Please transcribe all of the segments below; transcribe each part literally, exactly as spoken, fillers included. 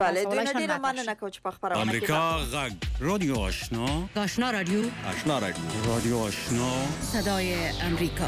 بله دونه ډیره مننه کوم چې په خبرونه کې امریکا غږ رادیو آشنا آشنا رادیو آشنا رادیو رادیو آشنا صدای امریکا.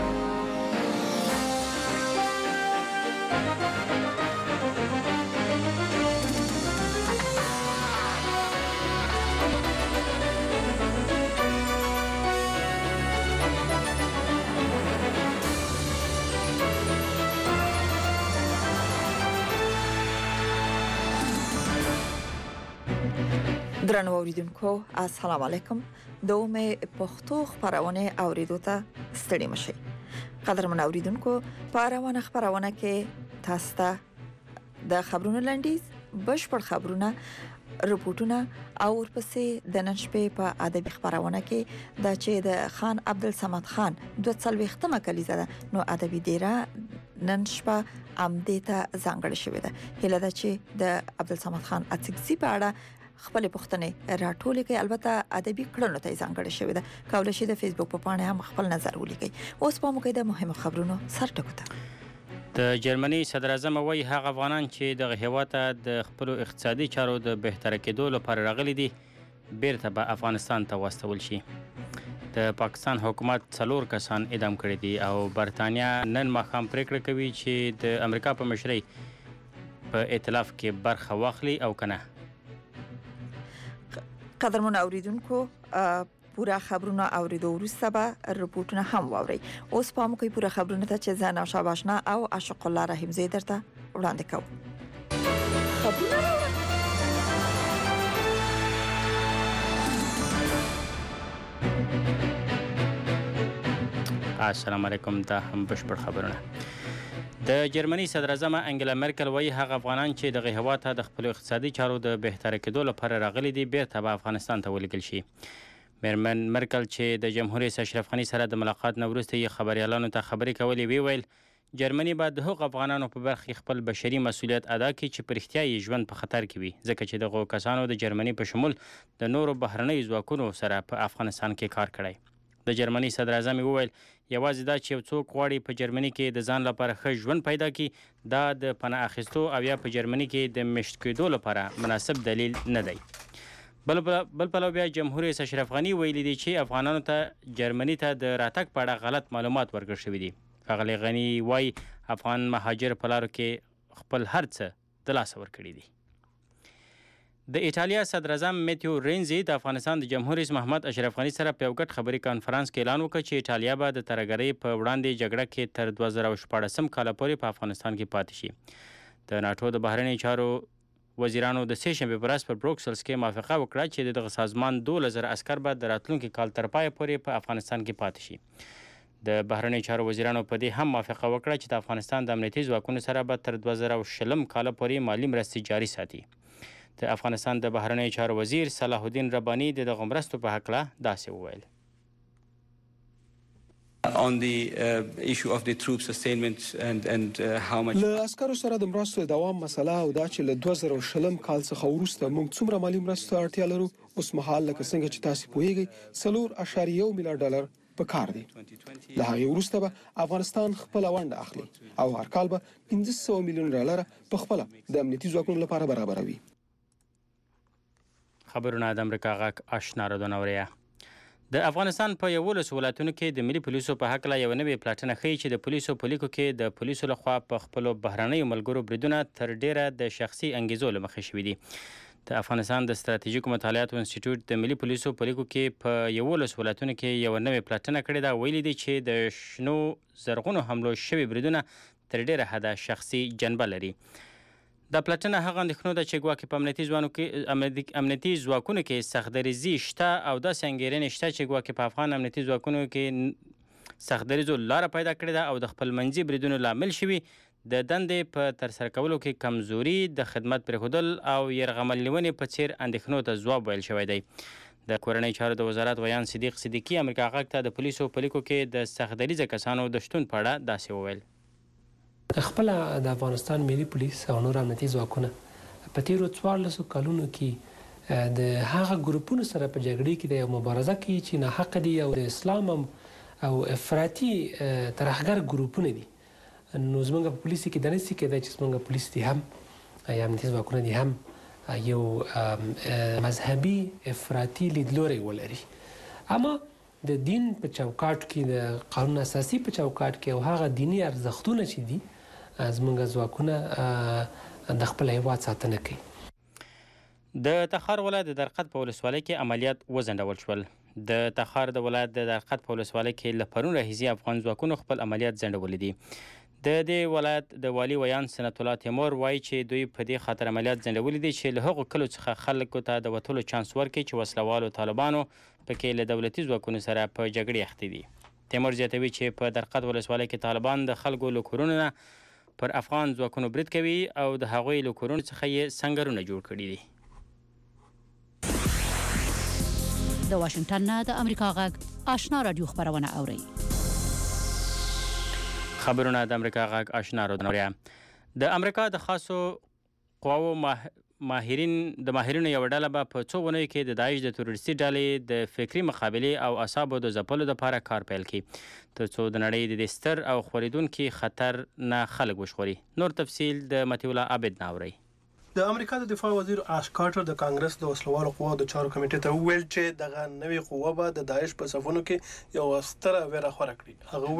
درنو اوریدونکو السلام علیکم. دومه پښتو خبرونه اوریدو ته ستړي مشئ. قدرمن اوریدونکو په روانه خبرونه کې تاسو ته د خبرونو لنډیز بشپړ خبرونه رپورټونه او ورپسې د نن شپې په ادبي خبرونه کې د چې د خان عبدالصمد خان دوه څلوېښتمه کلیزه ده نو ادبي ډیره نن شپه امدې ته ځانګړې شوې ده. هله ده چې د عبدالصمد خان اڅکزي په اړه خپل پښتنې راټولې کوي. البته ادبي کړنو ته ځانګړې شوې ده. کولای شي د فیسبوک په پاڼه هم خپل نظر ولیکي. اوس په موږ د مهمو خبرونو سر ټکو ته. د جرمني صدر اعظم وایي هغه افغانان چې د هیواد د خپل اقتصادي چارو د بهتر کېدو لپاره راغلي دي بیرته به افغانستان ته واستول شي. د پاکستان حکومت څلور کسان اعدام کړي دي او برتانیا نن ماښام پریکړه کوي چې د امریکا په مشرۍ په ائتلاف کې برخه واخلي او کنه. قدرمن اوریدونکو پورا خبرونه اوریدو وروسته به رپورټونه هم واوري. اوس په موږ کې پورا خبرونه ته چې زنه شاباشنا او عاشق الله رحیم زی درته وړاندې کوم. خبرونه السلام علیکم. دا هم بشپړ خبرونه. د جرمني صدر اعظم انګلا مرکل وایي هغه افغانان چې دغه هیواد ته د خپل اقتصادي چارو د بهتر کېدو لپاره راغلي دي بیرته به افغانستان ته ولېږل شي. میرمن مرکل چې د جمهور رئیس اشرف غني سره د ملاقات نه وروسته یې خبريالانو ته خبرې کولې وی ویل جرمني به د هغو افغانانو په برخه خپل بشري مسؤلیت ادا کړي چې په رښتیا یې ژوند په خطر کې وي ځکه چې دغه کسانو د جرمني په شمول د نورو بهرنیو ځواکونو سره په افغانستان کې کار کړی. د جرمني صدر اعظم وویل یوازې دا چې یو څوک غواړي په جرمني کې د ځان لپاره ښه ژوند پیدا کړي دا د پناه اخیستو او یا په جرمني کې د مشت کېدو لپاره مناسب دلیل نه دی. بل بل پلو بیا جمهور رئیس اشرف غني ویلي دي چې افغانانو ته جرمني ته د راتګ په اړه غلط معلومات ورکړل شوي دي. ښاغلی غني وایي افغان مهاجر په لارو کې خپل هر څه د لاسه ورکړي دي. د ایټالیا صدر اعظم میتیو رینزي د افغانستان د جمهور رئیس محمد اشرف غني سره په یو ګډ خبري کانفرنس کې اعلان وکړ چې ایټالیا به د ترهګرۍ په وړاندې جګړه کې تر دوه زره شپاړسم کال پورې په افغانستان کې پاتې شي. د ناټو د بهرنیو چارو وزیرانو د سې شنبې په ورځ په بروکسلز کې موافقه وکړه چې دغه سازمان دولس زره عسکر به د راتلونکي کال تر پایه پورې په افغانستان کې پاتې شي. د بهرنیو چارو وزیرانو په دې هم موافقه وکړه چې د افغانستان د امنیتي ځواکونو سره به تر دوه زره شلم کال پورې مالي مرستې جاري ساتي. د افغانستان د بهرنیو چارو وزیر صلاح الدین رباني د دغه مرستو په هکله داسې وویل. On the uh, issue of the troop sustainment and and uh, how much له عسکرو سره د مرستو دوام مسله او دا چې له دوه زره شلم کال څخه وروسته موږ څومره مالي مرستو اړتیا لرو اوس مهال لکه څنګه چې تاسو پوهیږئ څلور اعشاریه یو میلیارډ ډالر په کار دي. له هغې وروسته به افغانستان خپله ونډه اخلي او هر کال به پنځه سوه میلیون ډالره په خپله د امنیتي ځواکونو لپاره برابروي. خبرونه د امریکا غږ آشنا رادیو اوریا. د افغانستان په یولسو ولایتونو کې د ملي پولیسو په هکله یوه نوې پلاټنه ښیي چې د پولیسو په لیکو کې د پولیسو لخوا په خپلو بهرنیو ملګرو بریدونه تر ډیره د شخصي انګیزو له مخې شوي دي. د افغانستان د ستراتیژیکو مطالعاتو انسټیټیوټ د ملي پولیسو په لیکو کې په یولسو ولایتونو کې یوه نوې پلاټنه کړې ده. ویلي دي چې د شنو زرغونو حملو شوي بریدونه تر ډیره حده شخصي جنبه لري. د پلاټنه هغه اندېښنو ده چې ګواکې په امنیتي ځوانو کې امنیتي ځواکونو کې سختدریزي شته او داسې انګېرنې شته چې ګواکې په افغان امنیتي ځواکونو کې سختدریزو لاره پیدا کړې ده او د خپل منځي بریدونو لامل شوي د دندې په ترسره کولو کې کمزوري د خدمت پرېښودل او یرغمل نیونې په څېر اندېښنو ته ځواب ویل شوی دی. د کورنۍ چارو د وزارت ویان صدیق صدیقي امریکا غږ ته د پولیسو په لیکو کې د سختدریزه کسانو د شتون په اړه داسې وویل. خپل د افغانستان ملي پولیس او نور امنیتي ځواکونه په تیرو څوارلسو کلونو کې د هغه ګروپونو سره په جګړې کې د یو مبارزه کوي چې ناحقه دي او د اسلام او افراطي ترهګر ګروپونه دي. نو زموږ په پولیس کې داسې کېدای چې زموږ پولیس دي هم یا امنیتي ځواکونه دي هم یو مذهبي افراطي لیدلوری ولري. اما د دین په چوکاټ کې د قانون اساسي په چوکاټ کې او هغه دینی ارزښتونه چې دي زموږ ځواکونه د خپل هیواد ساتنه کوي. د تخار ولایت د درقد په ولسوالۍ کې عملیات وځنډول شول. د تخار د ولایت د درقد په ولسوالۍ کې له پرون راهیسې افغان ځواکونو خپل عملیات ځنډولي دي. د دې ولایت د والي ویان سنت الله تیمور وایي چې دوی په دې خاطر عملیات ځنډولي دي چې له هغو کلو څخه خلکو ته د وتلو چانس ورکړي چې وسلوالو طالبانو پکې له دولتي ځواکونو سره په جګړې اخته دي. تیمور زیاتوي چې په درقد ولسوالۍ کې طالبان د خلکو له کورونو نه پر افغان ځواکونو برید کوي او د هغوی له کورونو څخه یې سنګرونه جوړ کړي دي. د واشنگټن نه د امریکا غږ آشنا رادیو خبرونه اوري. خبرونه د امریکا غږ آشنا رادیو. د امریکا د خاصو قواو ماهرین د ماهرینو یو ډله به په څو ونیو کې د داعش د تروریستي ډلې د فکري مقابلې او اعصابو د ځپلو لپاره کار پیل کړي تر څو د نړۍ د دې ستر او خورېدونکي خطر نه خلک وژغوري. نور تفصیل د مطیع الله عابد نه اورئ. د امریکا د دفاع وزیر آش کارټر د کانګرس د وسلوالو قواو د چارو کمیټې ته وویل چې دغه نوې قوه به د داعش په صفونو کې یو ستره ویره خوره کړي. هغه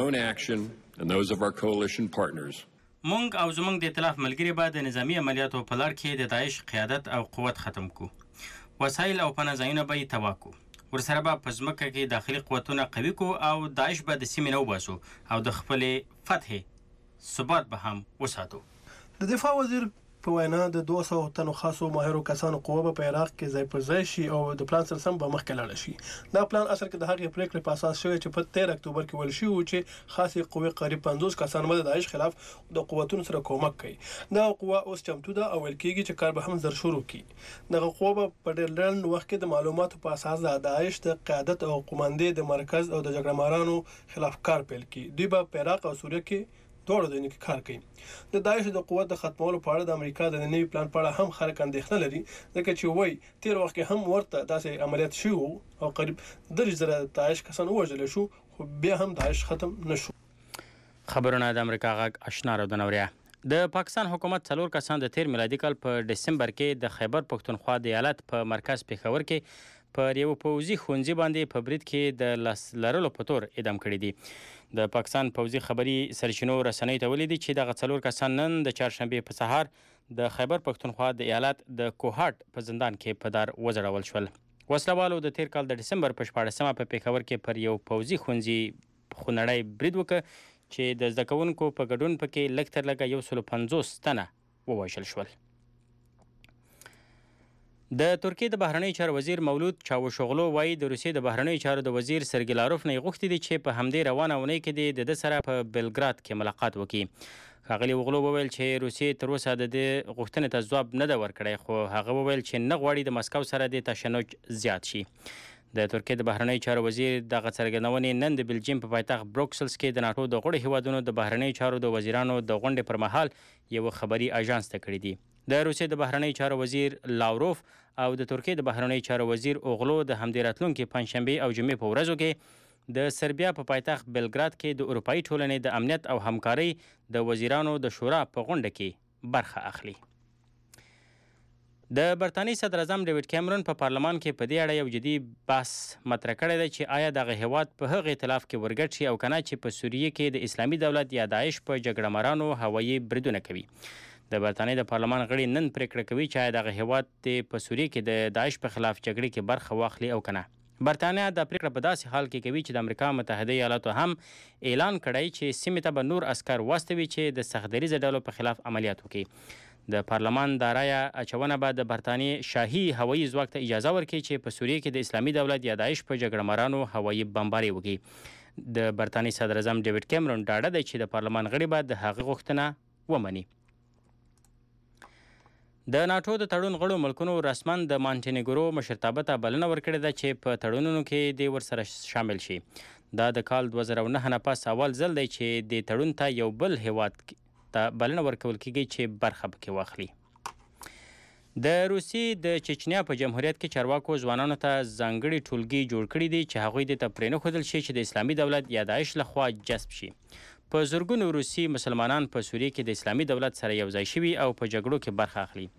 وویل مونږ او زمونږ د ائتلاف ملګري به د نظامي عملیاتو په لړ کې د داعش قیادت او قوت ختم کو. وسایل او پناه ځایونه به یې تباه کو. ورسره به په ځمکه کې داخلي قوتونه قوي کو او داعش به د سیمې نه وباسو او د خپلې فتحې ثبات به هم وساتو. د دفاع وزیر په وینا د دوه سوه تنو خاصو ماهرو کسانو قوه په عراق کې ځای پر ځای شي او د پلان سره سم به مخکې لاړ شي. دا پلان اصل کې د هغې پریکړې په اساس شوی چې په تیرمه اکتوبر کې ویل شوی و چې خاصې قوې قریب پنځوس کسان به د داعش خلاف د قوتونو سره کومک کوي. دا قوه اوس چمتو ده او ویل کېږي چې کار به هم زر شروع کړي. دغه قوه به په ډېر لنډ وخت کې د معلوماتو په اساس د داعش د قیادت او قوماندې د مرکز او د جګړه مارانو خلاف کار پیل کړي. دوی به په عراق او سوریه کې دوړو دنه کې کار کوي. د داعش د قوت د ختمولو په اړه د امریکا د نوي پلان په اړه هم خلک اندېښنه لري ځکه چې وایي تیر وخت کې هم ورته داسې عملیات شوي او قریب درې زره داعش کسان ووژل شو خو بیا هم داعش ختم نشو. خبرونه د امریکا غږ آشنا رادیو. د پاکستان حکومت څلور کسان د تیر میلادي کال په دسمبر کې د خیبر پښتونخوا د ایالت په مرکز پېښور کې پر یو پوځي ښوونځي باندې په برید کې د لاس لرلو په تور اعدام کړي دي. د پاکستان پوځي خبري سرچینو رسنۍ ته ویلي دي چې دغه څلور کسان نن د چهارشنبې په سهار د خیبر پښتونخوا د ایالت د کوهاټ په زندان کې په دار وځړول شول. وسلوالو د تیر کال د دسمبر په شپاړسمه په پېښور کې پر یو پوځي ښوونځي خونړی برید وکړ چې د زده کوونکو په ګډون پکې لږ تر لږه یو سلو پنځوس تنه ووژل شول. د ترکیې د بهرنیو چارو وزیر مولود چاوشوغلو وایي د روسیې د بهرنیو چارو د وزیر سرګی لاروف نه غوښتي دي چې په همدې روانه اونۍ کې د ده سره په بلګراد کې ملاقات وکړي. ښاغلي اوغلو وویل چې روسیې تر اوسه د دې غوښتنې ته ځواب نه ده ورکړی خو هغه وویل چې نه غواړي د مسکو سره د تشنج زیات شي. د ترکیې د بهرنیو چارو وزیر دغه څرګندونې نن د بلجیم په پایتخت بروکسلز کې د ناټو د غړو هیوادونو د بهرنیو چارو د وزیرانو د غونډې پر مهال یو خبري اژانس ته کړي دي. د روسیې د بهرنیو چارو وزیر لاوروف او د ترکیې د بهرنیو چارو وزیر اوغلو د همدې راتلونکي پنجشنبې او جمعې په ورځو کې د سربیا په پایتخت بلګراد کې د اروپایي ټولنې د امنیت او همکارۍ د وزیرانو د شورا په غونډه کې برخه اخلي. د برتانیې صدر اعظم ډیوډ کیمرون په پارلمان کې په دې اړه یو جدي بحث مطرح کړی دی چې آیا دغه هیواد په هغه ائتلاف کې ورګډ شي او که نه چې په سوریه کې د اسلامي دولت یا داعش په جګړه مارانو هوایي بریدونه کوي. د برتانیې د پارلمان غړي نن پریکړه کوي چې آیا دغه هیواد په سوریه کې د داعش په خلاف جګړې کې برخه واخلي او که نه. برتانیا دا پریکړه په داسې حال کې کوي چې د امریکا متحده ایالاتو هم اعلان کړی چې سیمې ته به نور عسکر واستوي چې د سختدریځه ډلو په خلاف عملیات وکړي. د پارلمان دا رایه اچونه به د برتانیې شاهي هوایي ځواک ته اجازه ورکړي چې په سوریه کې د اسلامي دولت یا داعش په جګړه مارانو هوایي بمباري وکړي. د برتانیې صدر اعظم ډیوډ کیمرون ډاډه دی چې د پارلمان غړي به د هغه غوښتنه ومني. د ناټو د تړون غړو ملکونو رسما د مانټینیګرو مشرتابه ته بلنه ورکړې ده چې په تړونونو کې دې ورسره شامل شي. دا د کال دوه زره نهه نه پس اول ځل دی چې د تړون ته یو بل هیواد ته بلنه ورکول کېږي چې برخه پکې واخلي. د روسیې د چچنیا په جمهوریت کې چارواکو ځوانانو ته ځانګړي ټولګي جوړ کړي دي چې هغوی دې ته پرې نه ښودل شي چې د اسلامي دولت یا داعش لخوا جذب شي. په زرګونو روسي مسلمانان په سوریه کې د اسلامي دولت سره یوځای شوي او په جګړو کې برخه اخلي.